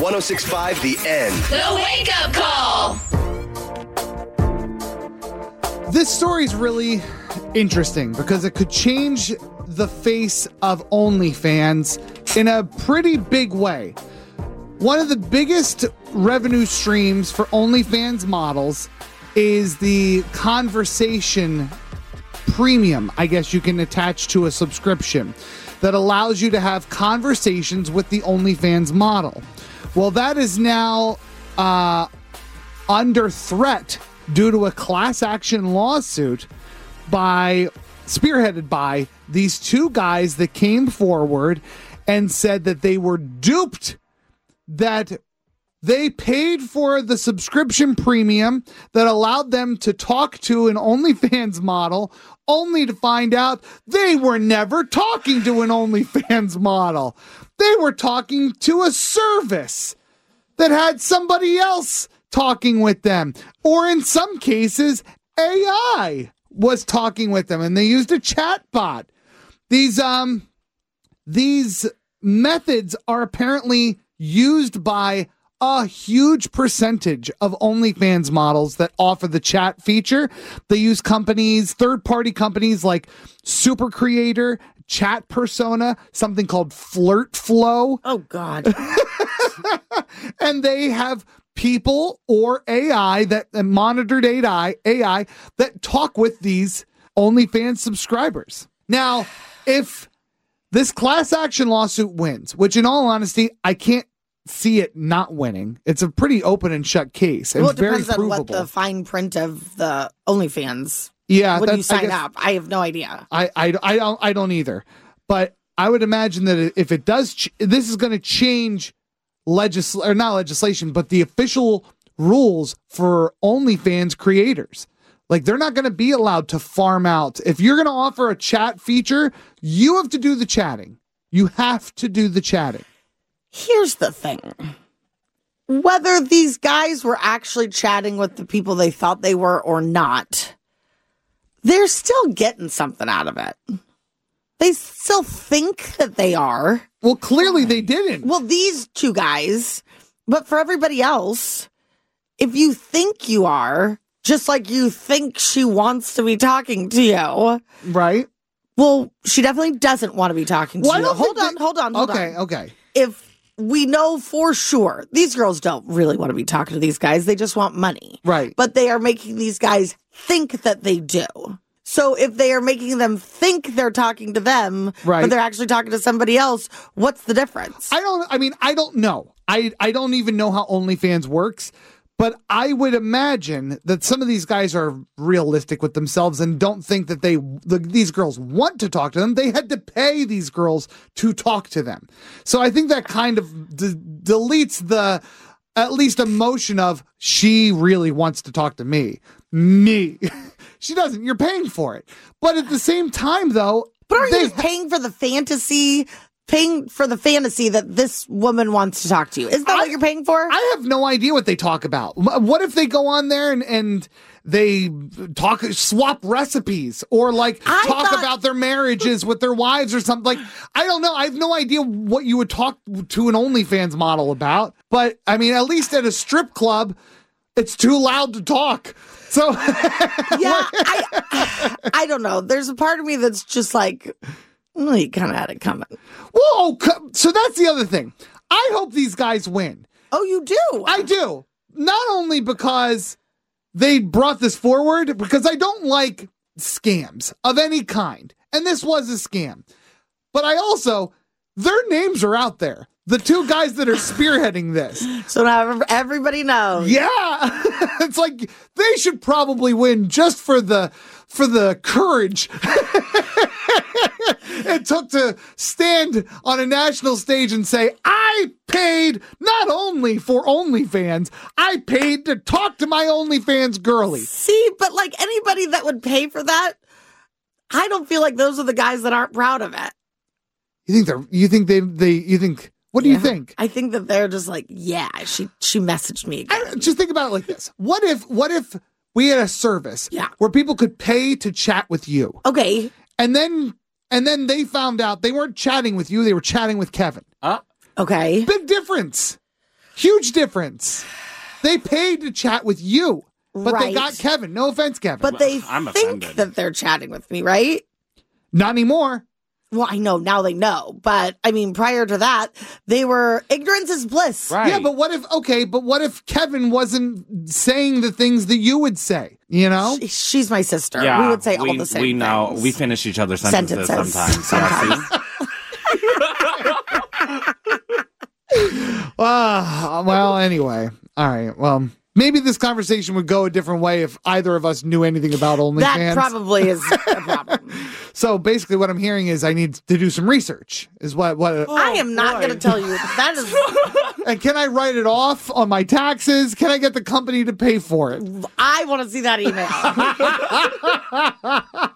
106.5 The End. The Wake Up Call. This story is really interesting because it could change the face of OnlyFans in a pretty big way. One of the biggest revenue streams for OnlyFans models is the conversation premium, I guess you can attach to a subscription, that allows you to have conversations with the OnlyFans model. Well, that is now under threat due to a class action lawsuit spearheaded by these two guys that came forward and said that they were duped, that they paid for the subscription premium that allowed them to talk to an OnlyFans model, only to find out they were never talking to an OnlyFans model. They were talking to a service that had somebody else talking with them. Or in some cases, AI was talking with them and they used a chat bot. These methods are apparently used by a huge percentage of OnlyFans models that offer the chat feature. They use third-party companies like Super Creator, Chat Persona, something called Flirt Flow. Oh, God. And they have people or AI that monitored AI that talk with these OnlyFans subscribers. Now, if this class action lawsuit wins, which in all honesty, I can't see it not winning. It's a pretty open and shut case. Well, it very depends on provable. what the fine print of the OnlyFans. Yeah, when you sign up, I have no idea. I don't either. But I would imagine that if it does, this is going to change not legislation, but the official rules for OnlyFans creators. Like, they're not going to be allowed to farm out. If you're going to offer a chat feature, you have to do the chatting. You have to do the chatting. Here's the thing. Whether these guys were actually chatting with the people they thought they were or not, they're still getting something out of it. They still think that they are. Well, clearly they didn't. Well, these two guys, but for everybody else, if you think you are, just like you think she wants to be talking to you. Right. Well, she definitely doesn't want to be talking to you. Hold on. Okay. If we know for sure, these girls don't really want to be talking to these guys. They just want money. Right. But they are making these guys think that they do. So if they are making them think they're talking to them, right, but they're actually talking to somebody else, what's the difference? I don't know. I don't even know how OnlyFans works, but I would imagine that some of these guys are realistic with themselves and don't think that these girls want to talk to them. They had to pay these girls to talk to them. So I think that kind of deletes the at least emotion of she really wants to talk to me. She doesn't. You're paying for it. But at the same time, though... But are you just paying for the fantasy that this woman wants to talk to you? Isn't that what you're paying for? I have no idea what they talk about. What if they go on there and they swap recipes or talk about their marriages with their wives or something? Like, I don't know. I have no idea what you would talk to an OnlyFans model about. But, I mean, at least at a strip club, it's too loud to talk. So, yeah, I don't know. There's a part of me that's just like, well, you kind of had it coming. Whoa, so that's the other thing. I hope these guys win. Oh, you do? I do. Not only because they brought this forward, because I don't like scams of any kind. And this was a scam. But their names are out there. The two guys that are spearheading this. So now everybody knows. Yeah. It's like they should probably win just for the courage it took to stand on a national stage and say, I paid not only for OnlyFans, I paid to talk to my OnlyFans girlie. See, but like anybody that would pay for that, I don't feel like those are the guys that aren't proud of it. You think what do you think? I think that they're just like, yeah, she messaged me again. Just think about it like this. What if we had a service where people could pay to chat with you? Okay. And then they found out they weren't chatting with you, they were chatting with Kevin. Okay. Big difference. Huge difference. They paid to chat with you, but they Right. got Kevin. No offense, Kevin. But they I'm think offended. that they're chatting with me, right? Not anymore. Well, I know now they know, but I mean, prior to that, they were ignorance is bliss. Right. Yeah, but what if Kevin wasn't saying the things that you would say? You know? She's my sister. Yeah, We would say all the same We know. things. We finish each other's sentences sometimes. Yeah, see? Well, anyway. All right. Well, maybe this conversation would go a different way if either of us knew anything about OnlyFans. That probably is a problem. So basically what I'm hearing is I need to do some research is what I am not going to tell you that is. and can I write it off on my taxes? Can I get the company to pay for it? I want to see that email.